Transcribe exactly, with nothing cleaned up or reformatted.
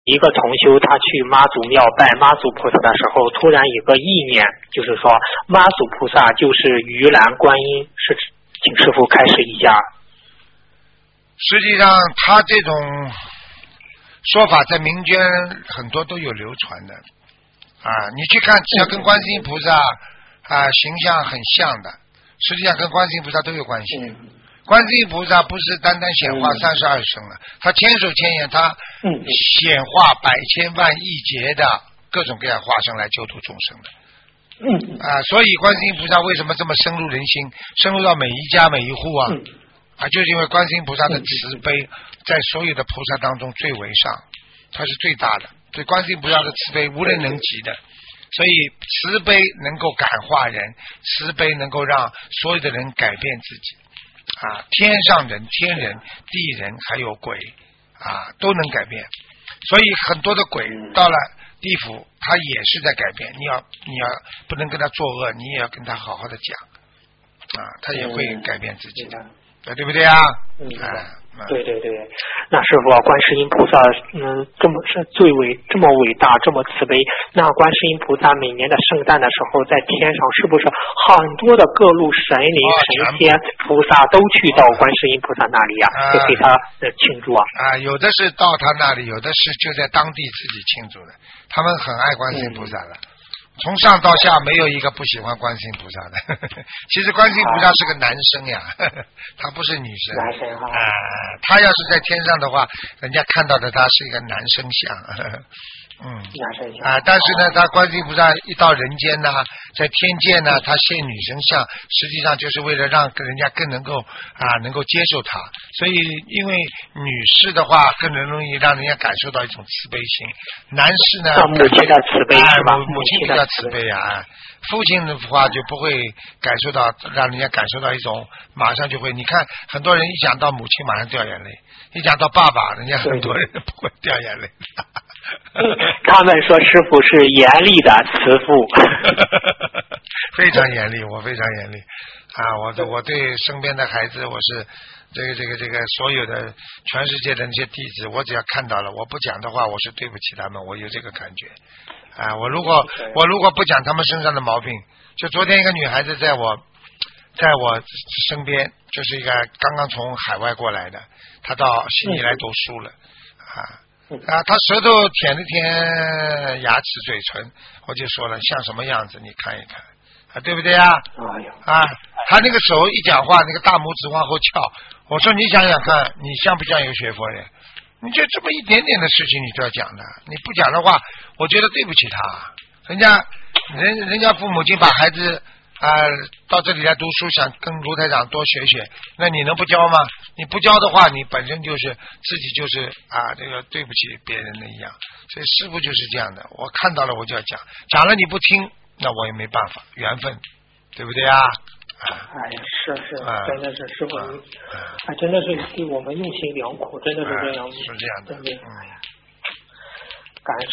一个同修他去妈祖庙拜妈祖菩萨的时候，突然有个意念，就是说妈祖菩萨就是鱼篮观音，是请师父开示一下。 实际上他这种说法在民间很多都有流传的啊，你去看只要跟观世音菩萨啊形象很像的，实际上跟观世音菩萨都有关系。嗯，观世音菩萨不是单单显化三十二生了，他千手千眼，他显化百千万亿劫的各种各样化身来救度众生的。嗯啊，所以观世音菩萨为什么这么深入人心，深入到每一家每一户啊？啊，就是因为观世音菩萨的慈悲在所有的菩萨当中最为上，它是最大的。对观世音菩萨的慈悲无人能及的，所以慈悲能够感化人，慈悲能够让所有的人改变自己。啊，天上人、天人、地人还有鬼啊，都能改变。所以很多的鬼到了地府，他也是在改变。你要你要不能跟他作恶，你也要跟他好好的讲啊，他也会改变自己的。对不对啊？ 嗯，啊、对对对。那师傅，观世音菩萨，嗯，这么是最伟，这么伟大，这么慈悲。那观世音菩萨每年的圣诞的时候，在天上是不是很多的各路神灵、哦、神仙、菩萨都去到观世音菩萨那里呀、啊，就、啊、给他呃庆祝啊？啊， 有的是到他那里，有的是就在当地自己庆祝的。他们很爱观世音菩萨的。嗯，从上到下没有一个不喜欢观世音菩萨的。呵呵，其实观世音菩萨是个男生呀，呵呵，他不是女生。 男生啊、 呃，他要是在天上的话，人家看到的他是一个男生像。呵呵，嗯，啊、呃，但是呢，他观世音菩萨一到人间呢，在天界呢，他现女神像，实际上就是为了让人家更能够啊、呃，能够接受他。所以，因为女士的话更容易让人家感受到一种慈悲心，男士呢， 母亲的慈悲是吧？ 母母亲比较慈悲啊，父亲的话就不会感受到，让人家感受到一种马上就会。你看，很多人一讲到母亲马上掉眼泪，一讲到爸爸，人家很多人不会掉眼泪。 他们说师父是严厉的慈父。 非常严厉，我非常严厉啊！我我对身边的孩子，我是这个这个这个所有的全世界的那些弟子，我只要看到了，我不讲的话，我是对不起他们，我有这个感觉啊！我如果我如果不讲他们身上的毛病，就昨天一个女孩子在我在我身边，就是一个刚刚从海外过来的，她到悉尼来读书了啊。啊，他舌头舔了舔牙齿嘴唇，我就说了像什么样子，你看一看啊，对不对啊？啊，他那个手一讲话，那个大拇指往后翘，我说你想想看，你像不像一个学佛人？你就这么一点点的事情，你都要讲的，你不讲的话，我觉得对不起他。人家人人家父母亲把孩子啊、呃、到这里来读书，想跟卢台长多学学，那你能不教吗？你不教的话，你本身就是自己就是啊这个对不起别人的一样。所以师父就是这样的，我看到了我就要讲，讲了你不听，那我也没办法，缘分，对不对啊？ 哎呀，是是，真的是师父，啊，真的是替我们用心良苦，真的是这样， 是这样的， 哎呀，感